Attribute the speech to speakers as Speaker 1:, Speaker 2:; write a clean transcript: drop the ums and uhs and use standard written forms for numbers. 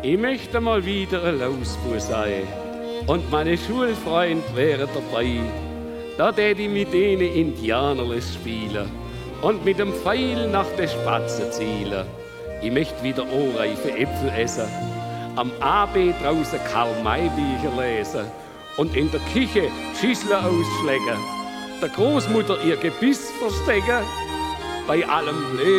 Speaker 1: Ich möchte mal wieder ein Lausbub sein und meine Schulfreunde wären dabei. Da tät ich mit denen Indianerles spielen und mit dem Pfeil nach den Spatzen zielen. Ich möchte wieder anreife Äpfel essen, am AB draußen Karl-May-Bücher lesen und in der Küche Schüsseln ausschlecken, der Großmutter ihr Gebiss verstecken, bei allem Leben